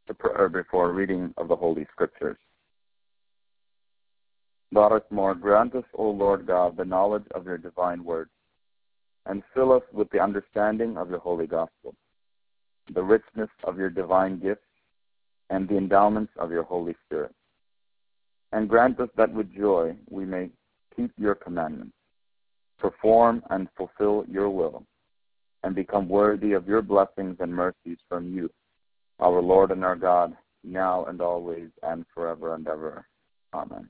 before reading of the Holy Scriptures. Barak more, grant us, O Lord God, the knowledge of your divine word, and fill us with the understanding of your holy gospel, the richness of your divine gifts, and the endowments of your Holy Spirit. And grant us that with joy we may keep your commandments, perform and fulfill your will, and become worthy of your blessings and mercies from you, our Lord and our God, now and always and forever and ever. Amen.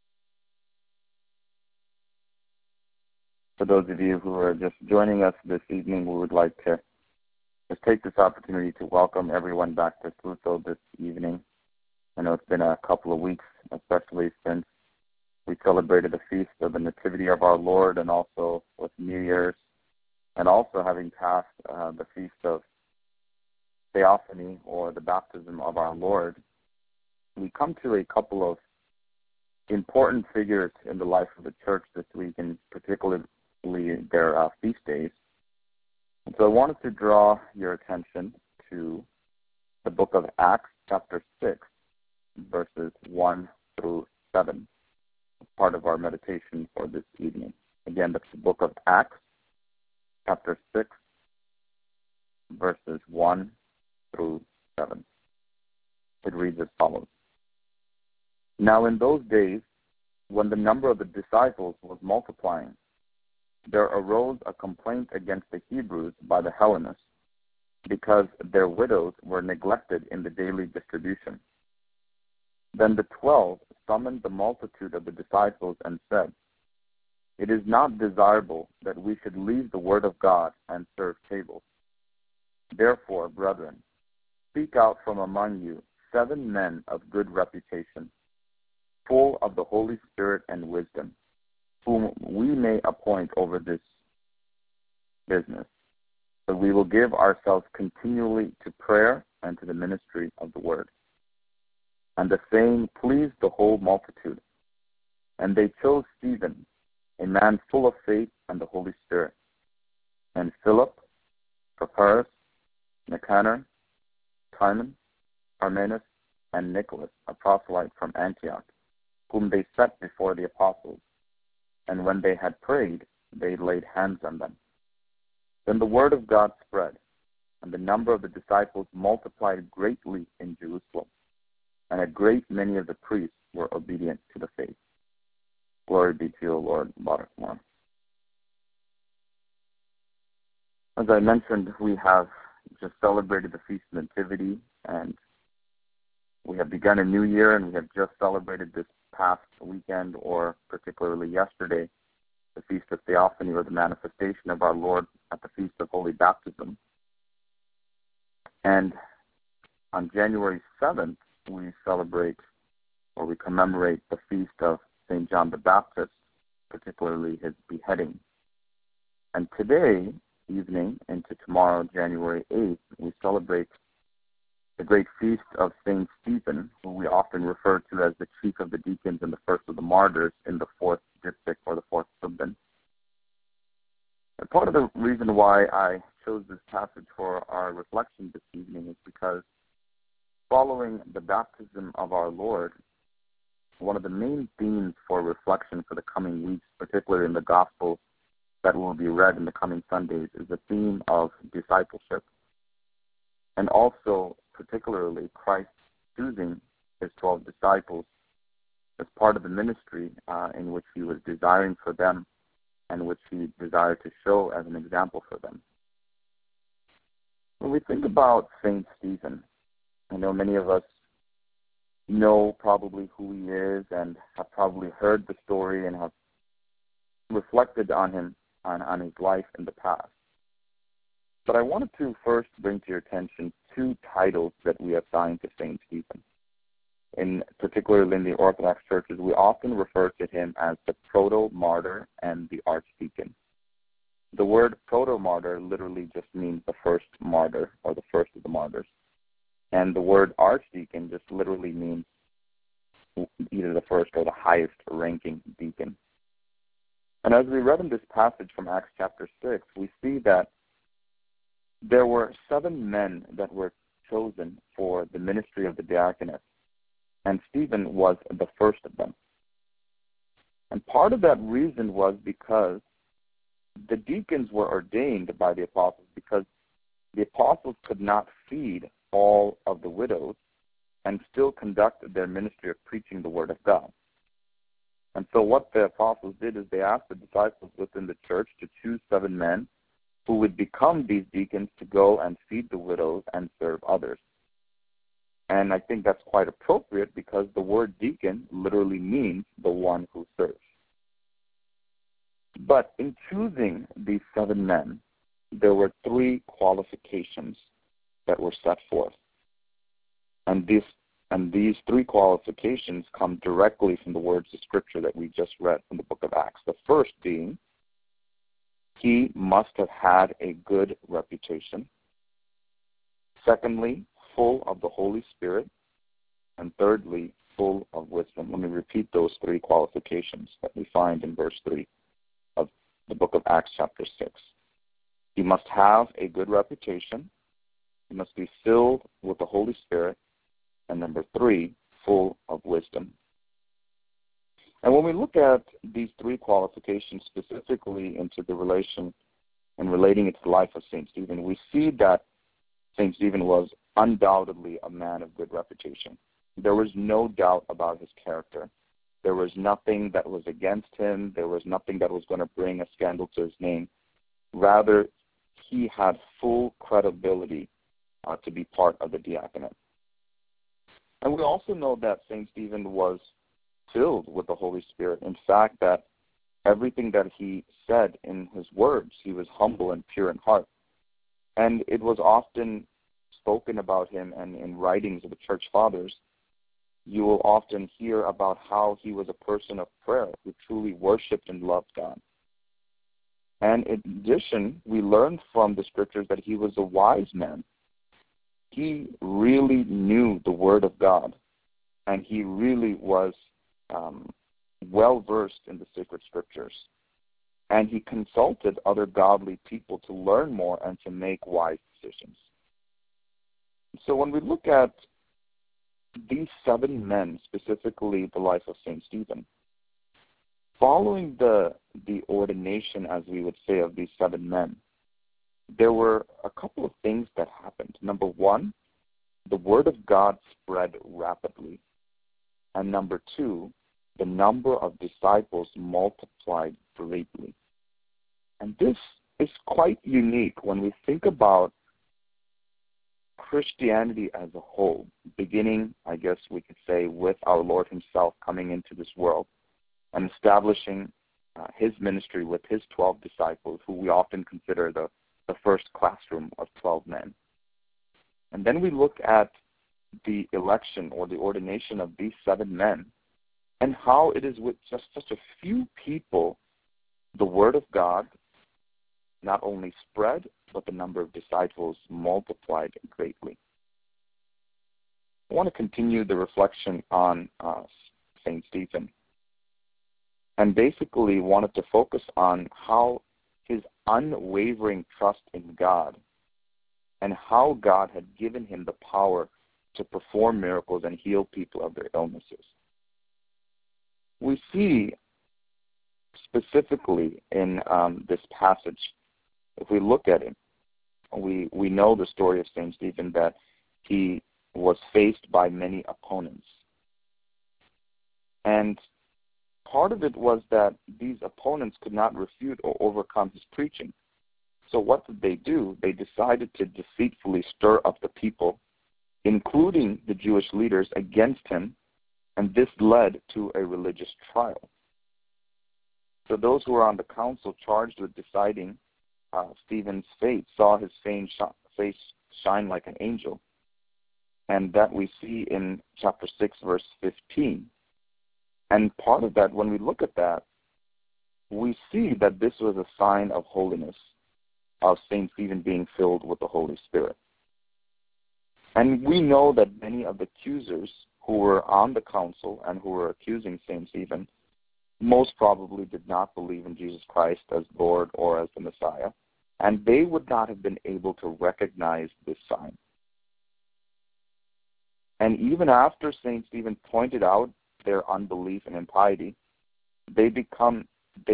For those of you who are just joining us this evening, we would like to just take this opportunity to welcome everyone back to Pluto this evening. I know it's been a couple of weeks, especially since we celebrated the feast of the Nativity of our Lord, and also with New Year's, and also having passed the feast of Theophany, or the baptism of our Lord. We come to a couple of important figures in the life of the church this week, and particularly their feast days. And so I wanted to draw your attention to the book of Acts, chapter 6, verses 1 through 7, part of our meditation for this evening. Again, that's the book of Acts, chapter 6, verses 1 through 7. It reads as follows. Now in those days, when the number of the disciples was multiplying, there arose a complaint against the Hebrews by the Hellenists, because their widows were neglected in the daily distribution. Then the 12 summoned the multitude of the disciples and said, It is not desirable that we should leave the word of God and serve tables. Therefore, brethren, speak out from among you 7 men of good reputation, full of the Holy Spirit and wisdom, whom we may appoint over this business. So we will give ourselves continually to prayer and to the ministry of the word. And the saying pleased the whole multitude. And they chose Stephen, a man full of faith and the Holy Spirit, and Philip, Prochorus, Nicanor, Timon, Parmenas, and Nicholas, a proselyte from Antioch, whom they set before the apostles. And when they had prayed, they laid hands on them. Then the word of God spread, and the number of the disciples multiplied greatly in Jerusalem, and a great many of the priests were obedient to the faith. Glory be to you, Lord. Barak more. As I mentioned, we have just celebrated the Feast of Nativity, and we have begun a new year, and we have just celebrated this past weekend, or particularly yesterday, the Feast of Theophany, or the manifestation of our Lord at the Feast of Holy Baptism. And on January 7th, we celebrate, or we commemorate, the Feast of St. John the Baptist, particularly his beheading. And today evening into tomorrow, January 8th, we celebrate the great feast of St. Stephen, who we often refer to as the chief of the deacons and the first of the martyrs in the 4th diptych, or the 4th subban. And part of the reason why I chose this passage for our reflection this evening is because following the baptism of our Lord, one of the main themes for reflection for the coming weeks, particularly in the Gospels that will be read in the coming Sundays, is the theme of discipleship. And also, particularly, Christ choosing his 12 disciples as part of the ministry in which he was desiring for them, and which he desired to show as an example for them. When we think about St. Stephen, I know many of us know probably who he is and have probably heard the story and have reflected on him, on his life in the past. But I wanted to first bring to your attention 2 titles that we assign to St. Stephen. Particularly in the Orthodox churches, we often refer to him as the proto-martyr and the archdeacon. The word proto-martyr literally just means the first martyr, or the first of the martyrs. And the word archdeacon just literally means either the first or the highest ranking deacon. And as we read in this passage from Acts chapter 6, we see that there were 7 men that were chosen for the ministry of the diaconate, and Stephen was the first of them. And part of that reason was because the deacons were ordained by the apostles, because the apostles could not feed all of the widows and still conduct their ministry of preaching the word of God. And so what the apostles did is they asked the disciples within the church to choose 7 men who would become these deacons to go and feed the widows and serve others. And I think that's quite appropriate because the word deacon literally means the one who serves. But in choosing these 7 men, there were 3 qualifications that were set forth. And these 3 qualifications come directly from the words of Scripture that we just read from the book of Acts. The first being, he must have had a good reputation. Secondly, full of the Holy Spirit. And thirdly, full of wisdom. Let me repeat those 3 qualifications that we find in verse 3 of the book of Acts chapter 6. He must have a good reputation. He must be filled with the Holy Spirit. And number 3, full of wisdom. And when we look at these 3 qualifications specifically into the relation and relating it to the life of St. Stephen, we see that St. Stephen was undoubtedly a man of good reputation. There was no doubt about his character. There was nothing that was against him. There was nothing that was going to bring a scandal to his name. Rather, he had full credibility to be part of the diaconate. And we also know that St. Stephen was filled with the Holy Spirit. In fact, that everything that he said in his words, he was humble and pure in heart. And it was often spoken about him, and in writings of the church fathers, you will often hear about how he was a person of prayer who truly worshipped and loved God. And in addition, we learned from the Scriptures that he was a wise man. He really knew the Word of God, and he really was well-versed in the sacred Scriptures. And he consulted other godly people to learn more and to make wise decisions. So when we look at these 7 men, specifically the life of St. Stephen, following the ordination, as we would say, of these 7 men, there were a couple of things that happened. Number 1, the Word of God spread rapidly. And number 2, the number of disciples multiplied greatly. And this is quite unique when we think about Christianity as a whole, beginning, I guess we could say, with our Lord himself coming into this world and establishing his ministry with his 12 disciples, who we often consider the first classroom of 12 men. And then we look at the election or the ordination of these 7 men and how it is with just such a few people the Word of God not only spread, but the number of disciples multiplied greatly. I want to continue the reflection on St. Stephen, and basically wanted to focus on how his unwavering trust in God and how God had given him the power to perform miracles and heal people of their illnesses. We see specifically in this passage, if we look at it, we know the story of St. Stephen, that he was faced by many opponents. And part of it was that these opponents could not refute or overcome his preaching. So what did they do? They decided to deceitfully stir up the people, including the Jewish leaders, against him, and this led to a religious trial. So those who were on the council charged with deciding Stephen's fate saw his face shine like an angel, and that we see in chapter 6, verse 15. And part of that, when we look at that, we see that this was a sign of holiness, of St. Stephen being filled with the Holy Spirit. And we know that many of the accusers who were on the council and who were accusing St. Stephen most probably did not believe in Jesus Christ as Lord or as the Messiah, and they would not have been able to recognize this sign. And even after St. Stephen pointed out their unbelief and impiety, they became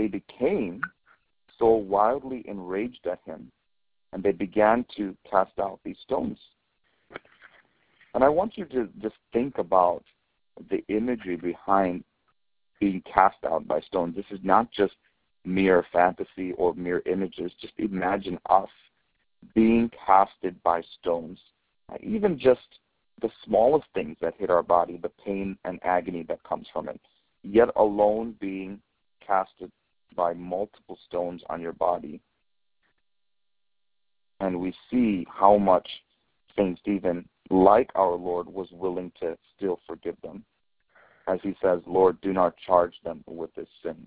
so wildly enraged at him, and they began to cast out these stones. And I want you to just think about the imagery behind being cast out by stones. This is not just mere fantasy or mere images. Just imagine us being casted by stones, even just the smallest things that hit our body, the pain and agony that comes from it, yet alone being casted by multiple stones on your body. And we see how much St. Stephen, like our Lord, was willing to still forgive them. As he says, Lord, do not charge them with this sin.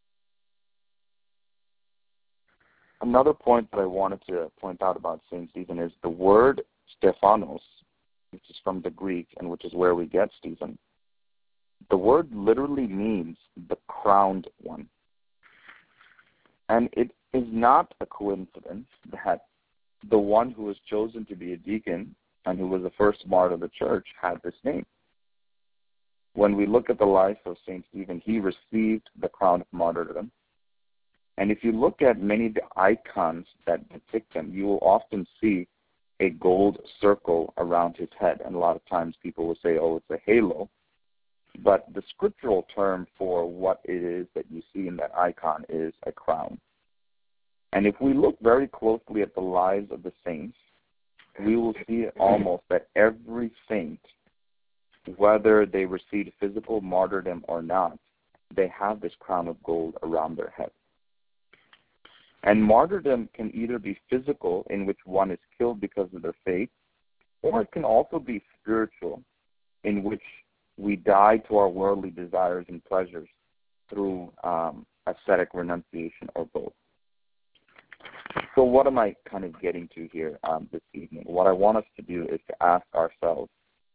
Another point that I wanted to point out about St. Stephen is the word Stephanos, which is from the Greek and which is where we get Stephen. The word literally means the crowned one. And it is not a coincidence that the one who was chosen to be a deacon and who was the first martyr of the church had this name. When we look at the life of St. Stephen, he received the crown of martyrdom. And if you look at many of the icons that depict him, you will often see a gold circle around his head. And a lot of times people will say, oh, it's a halo. But the scriptural term for what it is that you see in that icon is a crown. And if we look very closely at the lives of the saints, we will see almost that every saint, whether they received physical martyrdom or not, they have this crown of gold around their head. And martyrdom can either be physical, in which one is killed because of their faith, or it can also be spiritual, in which we die to our worldly desires and pleasures through ascetic renunciation, or both. So what am I kind of getting to here this evening? What I want us to do is to ask ourselves,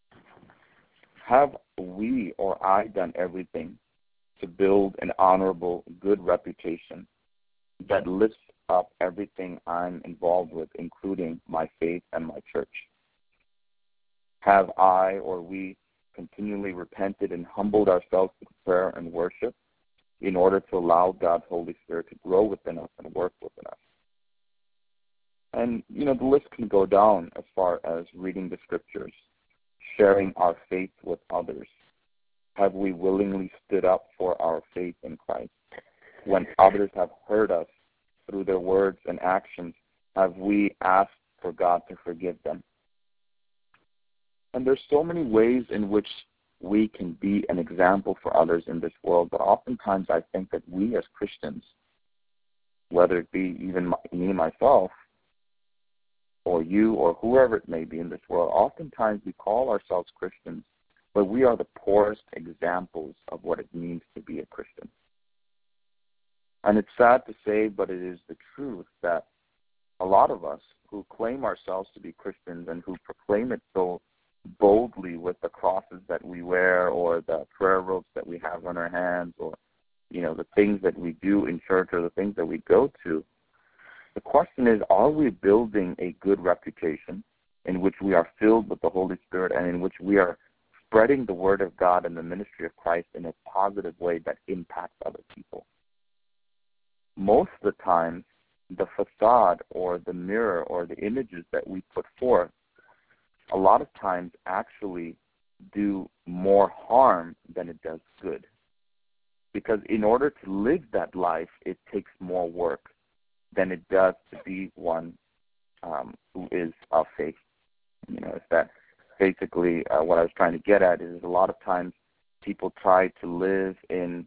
have we or I done everything to build an honorable, good reputation that lifts up everything I'm involved with, including my faith and my church? Have I or we continually repented and humbled ourselves with prayer and worship in order to allow God's Holy Spirit to grow within us and work within us? And, the list can go down as far as reading the scriptures, sharing our faith with others. Have we willingly stood up for our faith in Christ? When others have hurt us through their words and actions, have we asked for God to forgive them? And there's so many ways in which we can be an example for others in this world, but oftentimes I think that we as Christians, whether it be even me, myself, or you, or whoever it may be in this world, oftentimes we call ourselves Christians, but we are the poorest examples of what it means to be a Christian. And it's sad to say, but it is the truth that a lot of us who claim ourselves to be Christians and who proclaim it so boldly with the crosses that we wear or the prayer ropes that we have on our hands or, the things that we do in church or the things that we go to, the question is, are we building a good reputation in which we are filled with the Holy Spirit and in which we are spreading the word of God and the ministry of Christ in a positive way that impacts other people? Most of the time, the facade or the mirror or the images that we put forth a lot of times actually do more harm than it does good. Because in order to live that life, it takes more work than it does to be one who is of faith. It's that basically what I was trying to get at is a lot of times people try to live in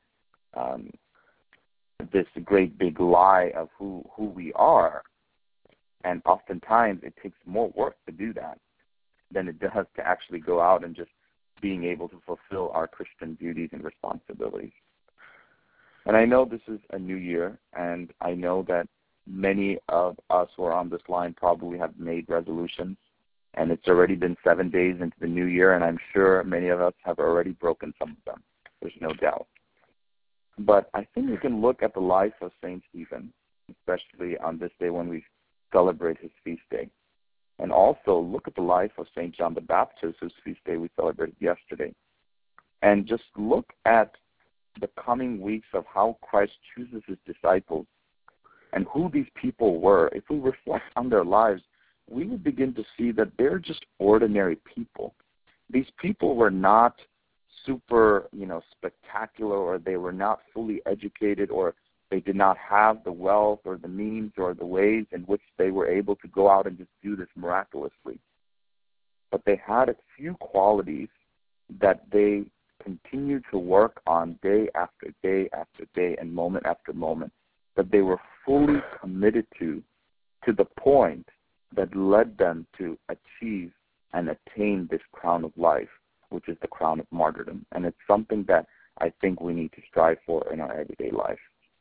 this great big lie of who we are, and oftentimes it takes more work to do that than it does to actually go out and just being able to fulfill our Christian duties and responsibilities. And I know this is a new year, and I know that many of us who are on this line probably have made resolutions, and it's already been 7 days into the new year, and I'm sure many of us have already broken some of them. There's no doubt. But I think we can look at the life of St. Stephen, especially on this day when we celebrate his feast day. And also look at the life of St. John the Baptist, whose feast day we celebrated yesterday. And just look at the coming weeks of how Christ chooses his disciples and who these people were. If we reflect on their lives, we would begin to see that they're just ordinary people. These people were not super, spectacular, or they were not fully educated, or they did not have the wealth or the means or the ways in which they were able to go out and just do this miraculously. But they had a few qualities that they continued to work on day after day after day and moment after moment, that they were fully committed to the point that led them to achieve and attain this crown of life, which is the crown of martyrdom. And it's something that I think we need to strive for in our everyday life.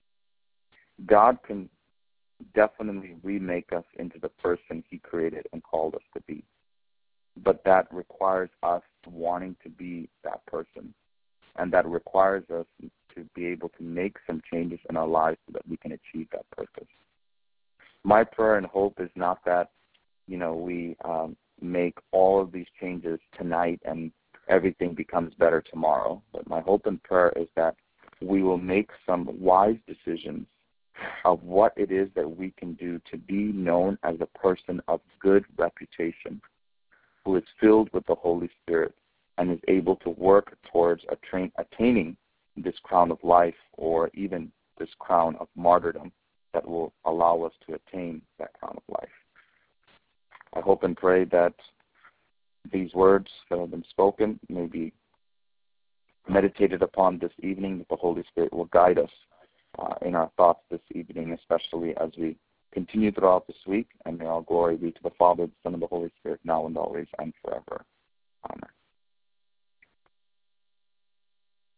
God can definitely remake us into the person he created and called us to be. But that requires us wanting to be that person. And that requires us to be able to make some changes in our lives so that we can achieve that purpose. My prayer and hope is not that, we make all of these changes tonight and everything becomes better tomorrow. But my hope and prayer is that we will make some wise decisions of what it is that we can do to be known as a person of good reputation, who is filled with the Holy Spirit and is able to work towards attaining this crown of life, or even this crown of martyrdom that will allow us to attain that crown of life. I hope and pray that these words that have been spoken may be meditated upon this evening, that the Holy Spirit will guide us in our thoughts this evening, especially as we continue throughout this week. And may all glory be to the Father, the Son, and the Holy Spirit, now and always and forever. Amen.